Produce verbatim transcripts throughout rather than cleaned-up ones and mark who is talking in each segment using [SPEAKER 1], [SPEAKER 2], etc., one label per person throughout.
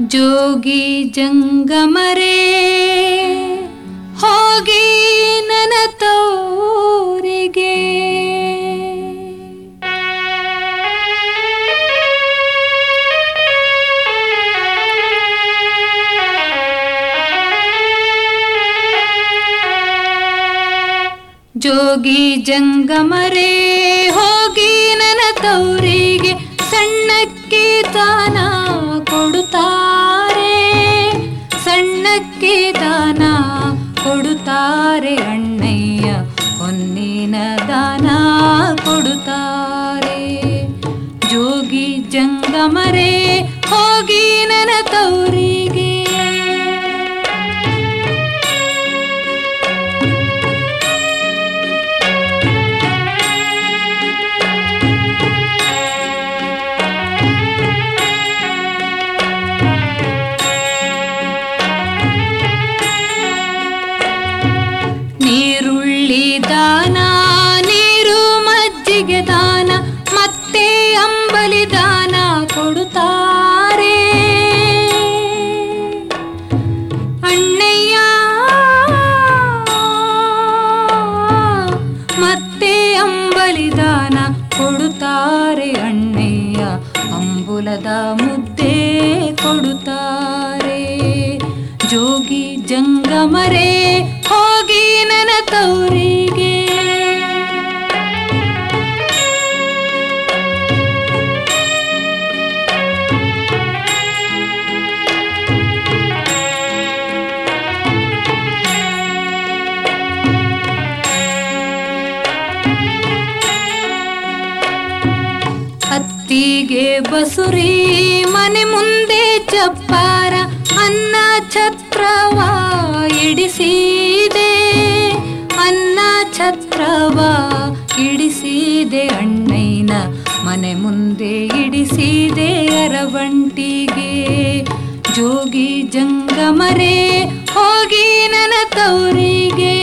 [SPEAKER 1] ಜೋಗಿ ಜಂಗಮರೇ ಹೋಗಿ ನನ್ನ ತೋರಿಗೆ, ಜೋಗಿ ಜಂಗಮರೇ ಹೋಗಿ ನನ್ನ ತೋರಿಗೆ, ಸಣ್ಣಕ್ಕೆ ದಾನ ಕೊಡುತ್ತಾರೆ, ಸಣ್ಣಕ್ಕೆ ದಾನ ಕೊಡುತ್ತಾರೆ ಅಣ್ಣಯ್ಯ, ಹೊನ್ನಿನ ದಾನ ಕೊಡುತ್ತಾರೆ. ಜೋಗಿ ಜಂಗಮರೇ ಹೋಗಿ ನನ್ನ ತೋರಿಗೆ, ನೀರುಳ್ಳಿ ದಾನ, ನೀರು ಮಜ್ಜಿಗೆ ದಾನ, ಮತ್ತೆ ಅಂಬಲಿ ದಾನ ಕೊಡುತ್ತಾರೆ ಅಣ್ಣಯ್ಯ, ಮತ್ತೆ ಅಂಬಲಿ ದಾನ ಕೊಡುತ್ತಾರೆ ಅಣ್ಣಯ್ಯ, ಅಂಬುಲದ ಮುದ್ದೆ ಕೊಡುತ್ತಾರೆ. ಜೋಗಿ ಜಂಗಮರೇ ಹೋಗಿ ನನ್ನ ತೋರಿಗೆ, ಅತ್ತಿಗೆ ಬಸುರಿ ಮನೆ ಮುಂದೆ ಚಪ್ಪಾರ, ಅನ್ನ ಛತ್ರವ ಇಡಿಸಿದೆ, ಅನ್ನ ಛತ್ರವ ಇಡಿಸಿದೆ ಅಣ್ಣಯ್ಯನ ಮನೆ ಮುಂದೆ ಇಡಿಸಿದೆ ಅರವಂಟಿಗೆ. ಜೋಗಿ ಜಂಗಮರೇ ಹೋಗಿ ನನ್ನ ತೋರಿಗೆ,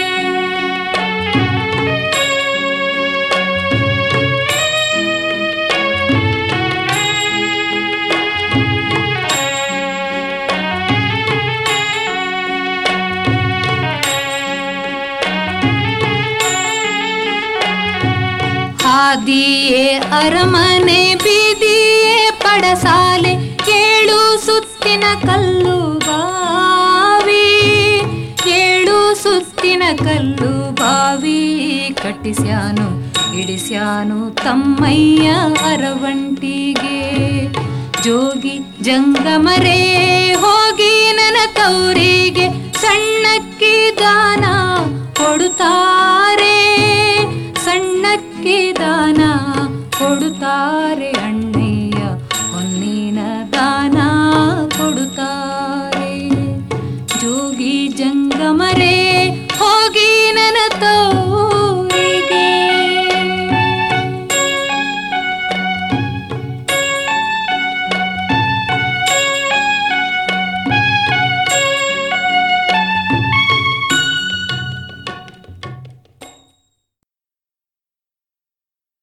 [SPEAKER 1] ಹಾದಿಯೇ ಅರಮನೆ ಬೀದಿಯೇ ಪಡಸಾಲೆ, ಏಳು ಸುತ್ತಿನ ಕಲ್ಲು ಬಾವಿ, ಏಳು ಸುತ್ತಿನ ಕಲ್ಲು ಬಾವಿ ಕಟ್ಟಿಸ್ಯಾನು ಇಡಿಸ್ಯಾನು ತಮ್ಮಯ್ಯ ಅರವಂಟಿಗೆ. ಜೋಗಿ ಜಂಗಮರೇ ಹೋಗಿ ನನ್ನ ತೋರಿಗೆ, ಸಣ್ಣಕ್ಕೆ ದಾನ ಕೊಡುತ್ತಾರೆ, ಸಣ್ಣಕ್ಕೆ ದಾನ ಕೊಡುತ್ತಾರೆ ಅಣ್ಣಯ್ಯ, ಹೊನ್ನಿನ ದಾನ ಕೊಡುತ್ತಾರೆ. ಜೋಗಿ ಜಂಗಮರೇ ಹೋಗಿ ನನ್ನ ತೋ